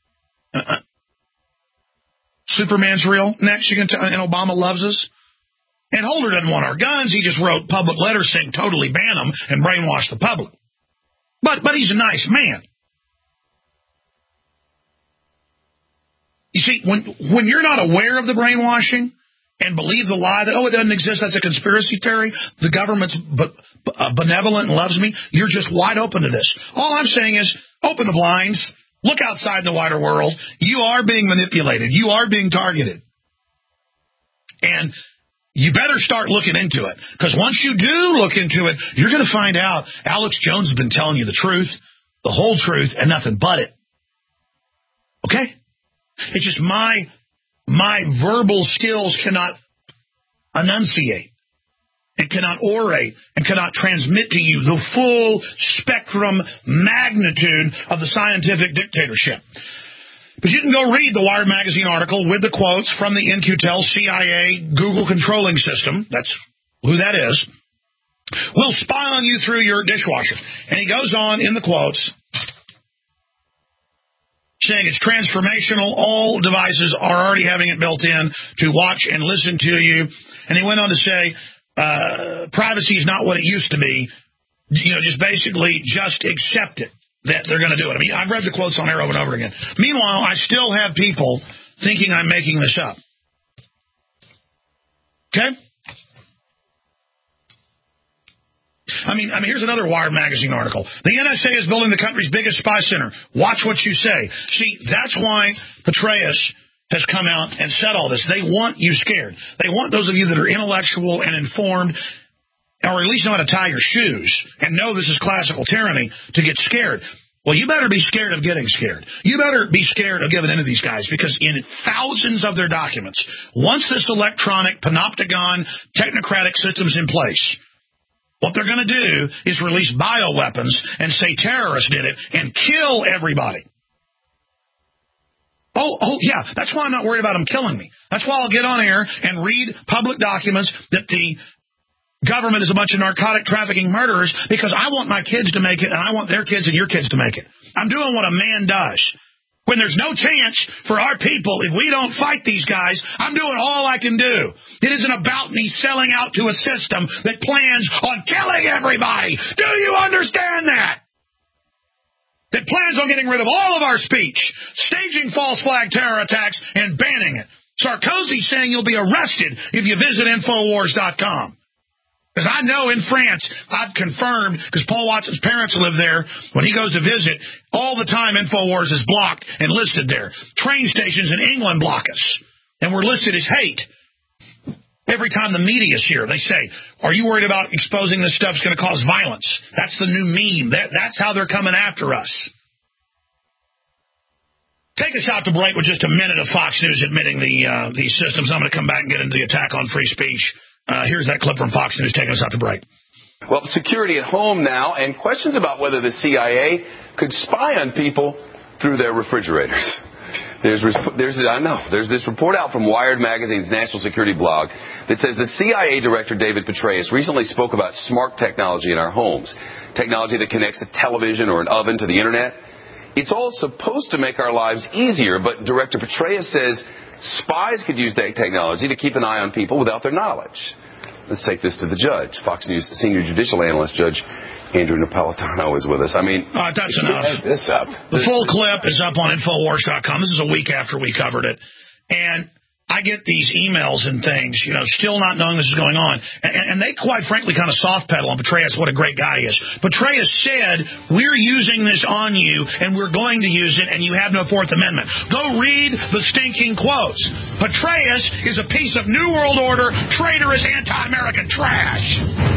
Superman's real. Next, you can tell, and Obama loves us. And Holder doesn't want our guns. He just wrote public letters saying totally ban them and brainwash the public. But he's a nice man. You see, when you're not aware of the brainwashing and believe the lie that, it doesn't exist, that's a conspiracy theory, the government's benevolent and loves me, you're just wide open to this. All I'm saying is, open the blinds, look outside the wider world. You are being manipulated. You are being targeted. And you better start looking into it. Because once you do look into it, you're going to find out Alex Jones has been telling you the truth, the whole truth, and nothing but it. Okay? It's just my verbal skills cannot enunciate and cannot orate and cannot transmit to you the full spectrum magnitude of the scientific dictatorship. But you can go read the Wired magazine article with the quotes from the In-Q-Tel CIA Google controlling system. That's who that is. We'll spy on you through your dishwasher. And he goes on in the quotes saying it's transformational. All devices are already having it built in to watch and listen to you. And he went on to say, privacy is not what it used to be. Just basically just accept it, that they're going to do it. I mean, I've read the quotes on air over and over again. Meanwhile, I still have people thinking I'm making this up. Okay? I mean, here's another Wired magazine article. The NSA is building the country's biggest spy center. Watch what you say. See, that's why Petraeus has come out and said all this. They want you scared. They want those of you that are intellectual and informed, or at least know how to tie your shoes and know this is classical tyranny, to get scared. Well, you better be scared of getting scared. You better be scared of giving in to these guys, because in thousands of their documents, once this electronic panopticon technocratic system's in place, what they're going to do is release bioweapons and say terrorists did it and kill everybody. Oh, yeah, that's why I'm not worried about them killing me. That's why I'll get on air and read public documents that the government is a bunch of narcotic trafficking murderers, because I want my kids to make it, and I want their kids and your kids to make it. I'm doing what a man does. When there's no chance for our people, if we don't fight these guys, I'm doing all I can do. It isn't about me selling out to a system that plans on killing everybody. Do you understand that? That plans on getting rid of all of our speech, staging false flag terror attacks, and banning it. Sarkozy's saying you'll be arrested if you visit Infowars.com. Because I know in France, I've confirmed, because Paul Watson's parents live there, when he goes to visit, all the time Infowars is blocked and listed there. Train stations in England block us, and we're listed as hate. Every time the media's here, they say, are you worried about exposing this stuff's going to cause violence? That's the new meme. That's how they're coming after us. Take us out to break with just a minute of Fox News admitting these systems. I'm going to come back and get into the attack on free speech. Here's that clip from Fox News taking us out to break. Well, security at home now, and questions about whether the CIA could spy on people through their refrigerators. There's this report out from Wired Magazine's national security blog that says the CIA director, David Petraeus, recently spoke about smart technology in our homes, technology that connects a television or an oven to the internet. It's all supposed to make our lives easier, but Director Petraeus says spies could use that technology to keep an eye on people without their knowledge. Let's take this to the judge. Fox News senior judicial analyst, Judge Andrew Napolitano, is with us. I mean, that's enough. This up. The full clip is up on Infowars.com. This is a week after we covered it. And I get these emails and things, still not knowing this is going on. And they, quite frankly, kind of soft pedal on Petraeus, what a great guy he is. Petraeus said, we're using this on you, and we're going to use it, and you have no Fourth Amendment. Go read the stinking quotes. Petraeus is a piece of New World Order, traitorous, anti-American trash.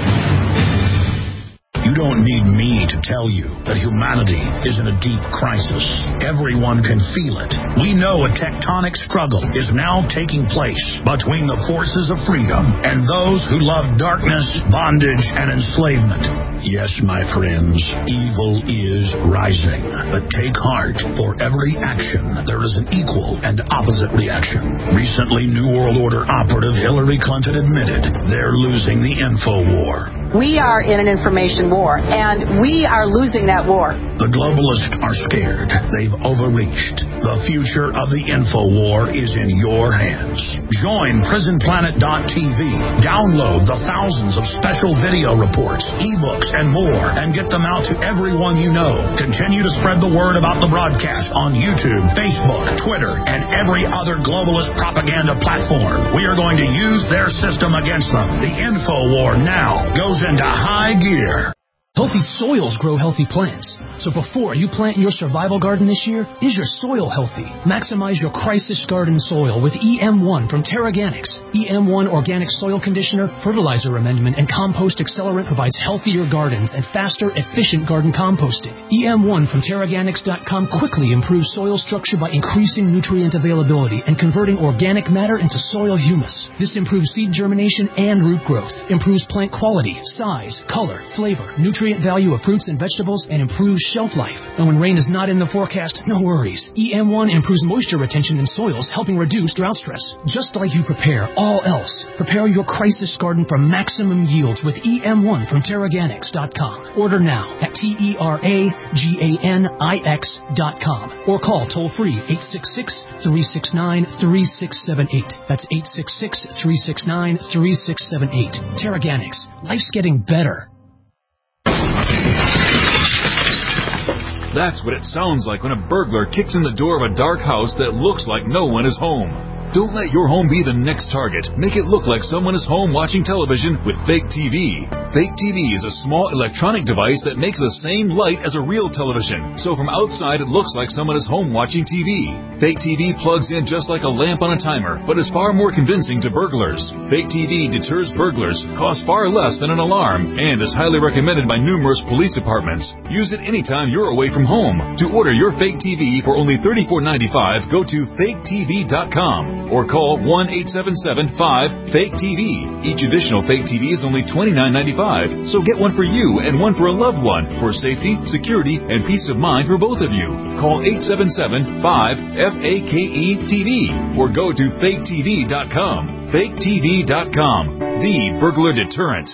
You don't need me to tell you that humanity is in a deep crisis. Everyone can feel it. We know a tectonic struggle is now taking place between the forces of freedom and those who love darkness, bondage, and enslavement. Yes, my friends, evil is rising. But take heart. For every action, there is an equal and opposite reaction. Recently, New World Order operative Hillary Clinton admitted they're losing the info war. We are in an information war, and we are losing that war. The globalists are scared. They've overreached. The future of the info war is in your hands. Join PrisonPlanet.tv. Download the thousands of special video reports, ebooks, and more, and get them out to everyone you know. Continue to spread the word about the broadcast on YouTube, Facebook, Twitter, and every other globalist propaganda platform. We are going to use their system against them. The info war now goes into high gear. Healthy soils grow healthy plants. So before you plant your survival garden this year, is your soil healthy? Maximize your crisis garden soil with EM1 from Terraganics. EM1 organic soil conditioner, fertilizer amendment, and compost accelerant provides healthier gardens and faster, efficient garden composting. EM1 from Terraganics.com quickly improves soil structure by increasing nutrient availability and converting organic matter into soil humus. This improves seed germination and root growth, improves plant quality, size, color, flavor, nutrient value of fruits and vegetables, and improves shelf life. And when rain is not in the forecast, no worries. EM1 improves moisture retention in soils, helping reduce drought stress. Just like you prepare all else, prepare your crisis garden for maximum yields with EM1 from Terraganics.com. Order now at TERAGANIX.com or call toll-free 866-369-3678. That's 866-369-3678. Terraganics. Life's getting better. That's what it sounds like when a burglar kicks in the door of a dark house that looks like no one is home. Don't let your home be the next target. Make it look like someone is home watching television with Fake TV. Fake TV is a small electronic device that makes the same light as a real television. So from outside, it looks like someone is home watching TV. Fake TV plugs in just like a lamp on a timer, but is far more convincing to burglars. Fake TV deters burglars, costs far less than an alarm, and is highly recommended by numerous police departments. Use it anytime you're away from home. To order your Fake TV for only $34.95, go to faketv.com. or call 1-877-5-FAKE-TV. Each additional Fake TV is only $29.95, so get one for you and one for a loved one for safety, security, and peace of mind for both of you. Call 877-5-FAKE-TV or go to faketv.com. FakeTV.com, the burglar deterrent.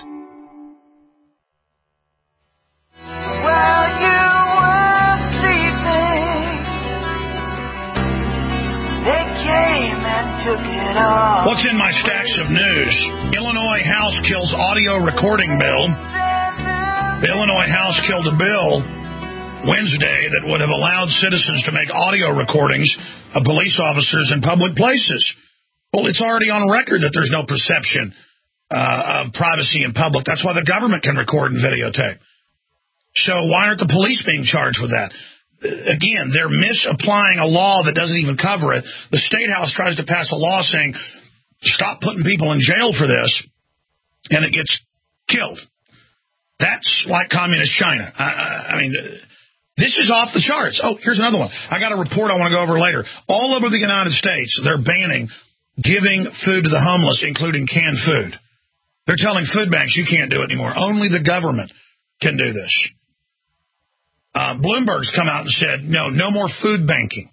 What's in my stacks of news? Illinois House kills audio recording bill. The Illinois House killed a bill Wednesday that would have allowed citizens to make audio recordings of police officers in public places. Well, it's already on record that there's no perception of privacy in public. That's why the government can record and videotape. So why aren't the police being charged with that? Again, they're misapplying a law that doesn't even cover it. The State House tries to pass a law saying stop putting people in jail for this, and it gets killed. That's like communist China. I mean, this is off the charts. Oh, here's another one. I got a report I want to go over later. All over the United States, they're banning giving food to the homeless, including canned food. They're telling food banks you can't do it anymore. Only the government can do this. Bloomberg's come out and said, no more food banking.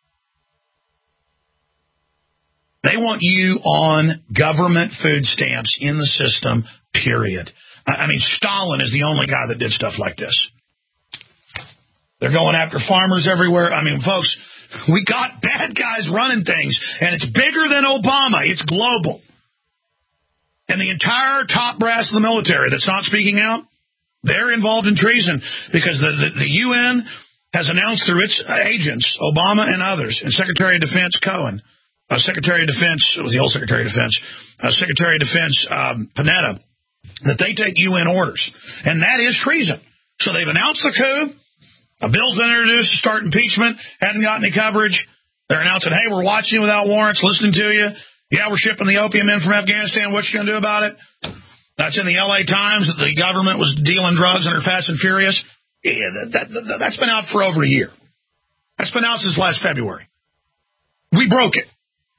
They want you on government food stamps in the system, period. I mean, Stalin is the only guy that did stuff like this. They're going after farmers everywhere. I mean, folks, we got bad guys running things, and it's bigger than Obama. It's global. And the entire top brass of the military that's not speaking out, they're involved in treason because the UN has announced through its agents, Obama and others, and Secretary of Defense Cohen, Secretary of Defense, it was the old Secretary of Defense, Secretary of Defense Panetta, that they take UN orders. And that is treason. So they've announced the coup. A bill's been introduced to start impeachment. Hadn't got any coverage. They're announcing, hey, we're watching you without warrants, listening to you. Yeah, we're shipping the opium in from Afghanistan. What you going to do about it? That's in the L.A. Times that the government was dealing drugs under Fast and Furious. Yeah, that's been out for over a year. That's been out since last February. We broke it.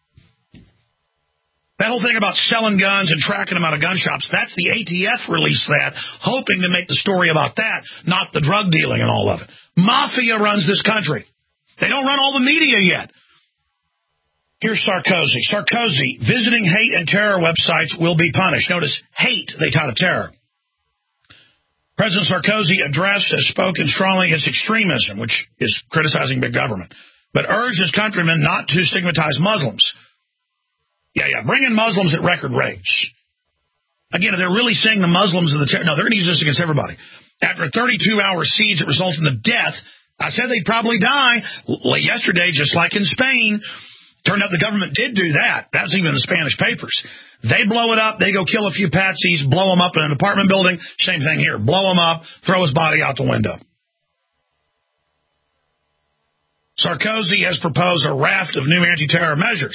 That whole thing about selling guns and tracking them out of gun shops, that's the ATF released that, hoping to make the story about that, not the drug dealing and all of it. Mafia runs this country. They don't run all the media yet. Here's Sarkozy. Sarkozy, visiting hate and terror websites will be punished. Notice, hate, they tied to terror. President Sarkozy addressed has spoken strongly against extremism, which is criticizing big government, but urged his countrymen not to stigmatize Muslims. Yeah, bring in Muslims at record rates. Again, if they're really saying the Muslims are the terror, no, they're going to use this against everybody. After a 32-hour siege that results in the death, I said they'd probably die. Yesterday, just like in Spain, turned out the government did do that. That was even in the Spanish papers. They blow it up. They go kill a few patsies, blow them up in an apartment building. Same thing here. Blow them up, throw his body out the window. Sarkozy has proposed a raft of new anti-terror measures.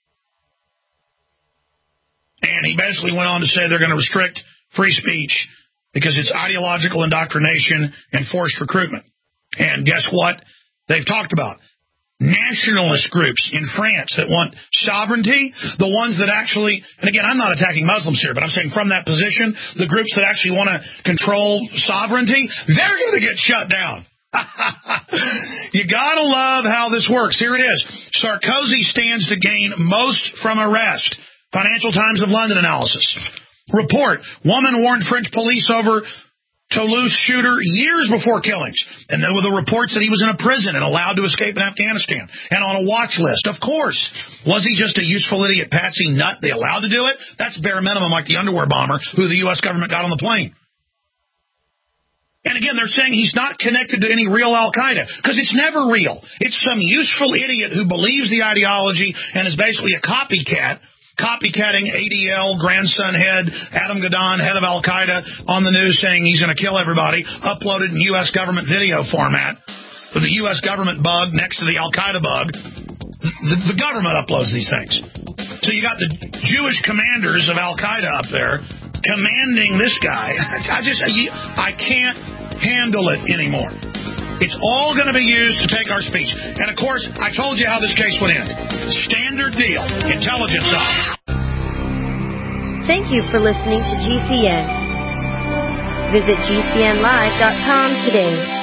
And he basically went on to say they're going to restrict free speech because it's ideological indoctrination and forced recruitment. And guess what? They've talked about nationalist groups in France that want sovereignty, the ones that actually, and again, I'm not attacking Muslims here, but I'm saying from that position, the groups that actually want to control sovereignty, they're going to get shut down. You got to love how this works. Here it is. Sarkozy stands to gain most from arrest. Financial Times of London analysis. Report, woman warned French police over Toulouse shooter years before killings. And then with the reports that he was in a prison and allowed to escape in Afghanistan and on a watch list. Of course. Was he just a useful idiot patsy nut they allowed to do it? That's bare minimum, like the underwear bomber who the U.S. government got on the plane. And again, they're saying he's not connected to any real Al-Qaeda because it's never real. It's some useful idiot who believes the ideology and is basically a copycatting ADL, grandson head, Adam Gadon, head of Al-Qaeda, on the news saying he's going to kill everybody, uploaded in U.S. government video format with the U.S. government bug next to the Al-Qaeda bug. The government uploads these things. So you got the Jewish commanders of Al-Qaeda up there commanding this guy. I can't handle it anymore. It's all going to be used to take our speech. And, of course, I told you how this case would end. Standard deal. Intelligence off. Thank you for listening to GCN. Visit GCNlive.com today.